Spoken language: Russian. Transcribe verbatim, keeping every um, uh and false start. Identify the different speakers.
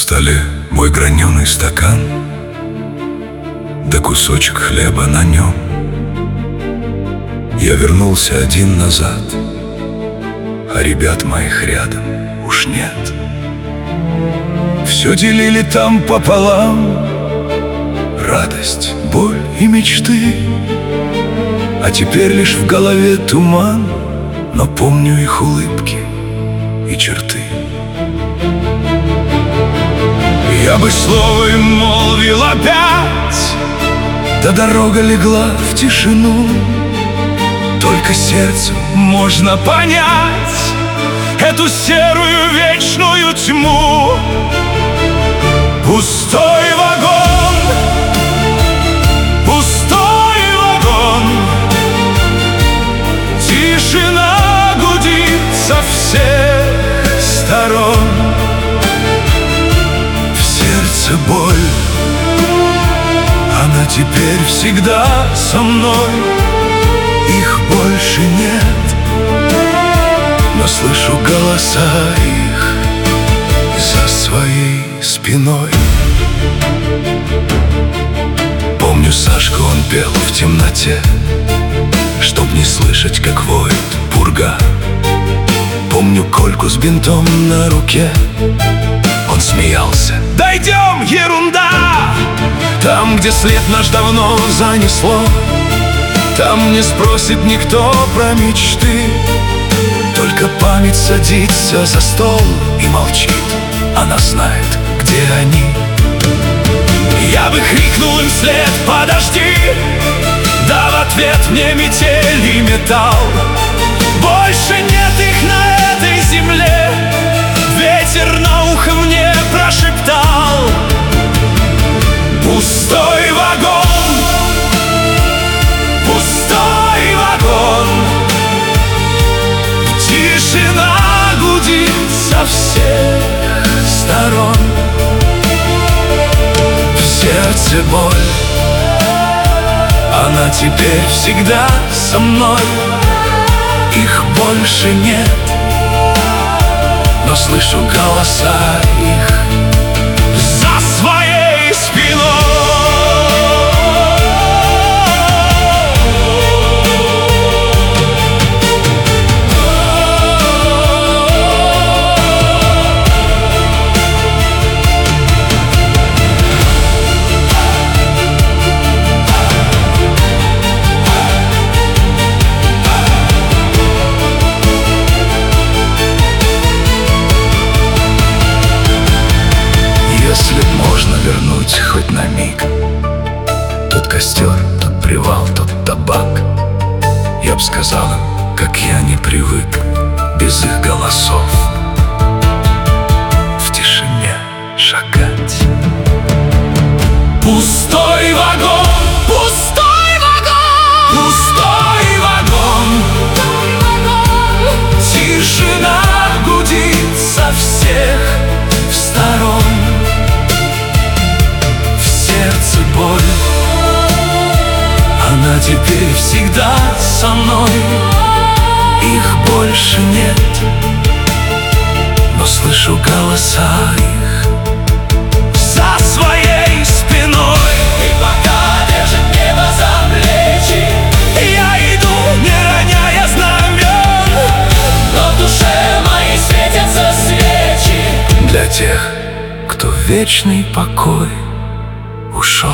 Speaker 1: столе мой граненый стакан, да кусочек хлеба на нем. Я вернулся один назад, а ребят моих рядом уж нет. Все делили там пополам, радость, боль и мечты, а теперь лишь в голове туман, но помню их улыбки и черты. Я бы слово им молвил опять, да дорога легла в тишину. Только сердцем можно понять эту серую вечную тьму. Пустой вагон, пустой вагон, тишина гудит со всех сторон. В сердце боль, она теперь всегда со мной. Их больше нет, но слышу голоса их за своей спиной. Помню Сашку, он пел в темноте, чтоб не слышать, как воет пурга. Помню Кольку с бинтом на руке, он смеялся: «Дойдем, ерунда!» Там, где след наш давно занесло, там не спросит никто про мечты. Только память садится за стол и молчит, она знает, где они. Я бы крикнул им вслед: «Подожди!» Да в ответ мне метель и металл. Больше нет их на этой земле, ветер на ухо мне прошептал. Пустой вагон, пустой вагон, тишина гудит со всех сторон. В сердце боль, она теперь всегда со мной. Их больше нет, но слышу голоса их за своей спиной. Если б можно вернуть хоть на миг тот костер, тот привал, тот табак, я б сказал им, как я не привык без их голосов в тишине шагать. Пустой вагон, пустой вагон, пустой вагон, тишина гудит со всех сторон. Боль, она теперь всегда со мной. Их больше нет, но слышу голоса их за своей спиной. И пока держит небо за плечи, я иду, не роняя знамен, но в душе моей светятся свечи для тех, кто в вечный покой ушел.